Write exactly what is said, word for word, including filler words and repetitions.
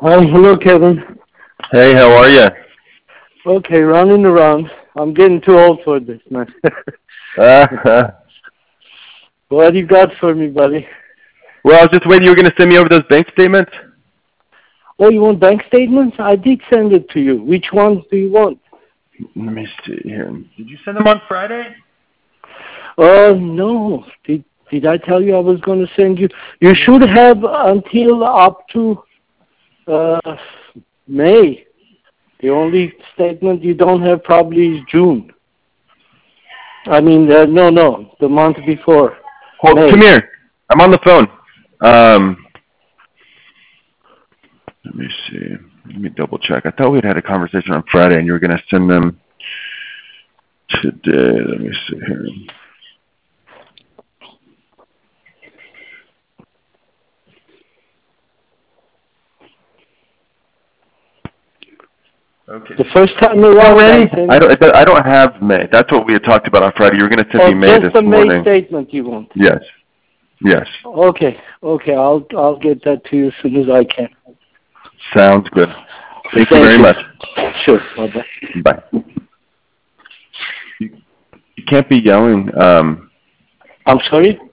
Hi, hello, Kevin. Hey, how are you? Okay, running around. I'm getting too old for this, man. Uh, What you got for me, buddy? well, I was just waiting. You were going to send me over those bank statements? Oh, you want bank statements? I did send it to you. Which ones do you want? Let me see here. Did you send them on Friday? Oh, no. Did did I tell you I was going to send you? You should have until up to uh, May. The only statement you don't have probably is June. I mean, uh, no, no, the month before, Hold, May. come here. I'm on the phone. Um, let me see. Let me double check. I thought we'd had a conversation on Friday, and you were going to send them today. Let me see here. Okay. The first time around, Already? I sent. I don't. I don't have May. That's what we had talked about on Friday. You were going to send Oh, me May just this the May morning. statement you want. Yes. Yes. Okay, okay, I'll I'll get that to you as soon as I can. Sounds good. Thank, Thank you very you. much. Sure. Bye bye. Bye. You, you can't be yelling. Um, I'm sorry.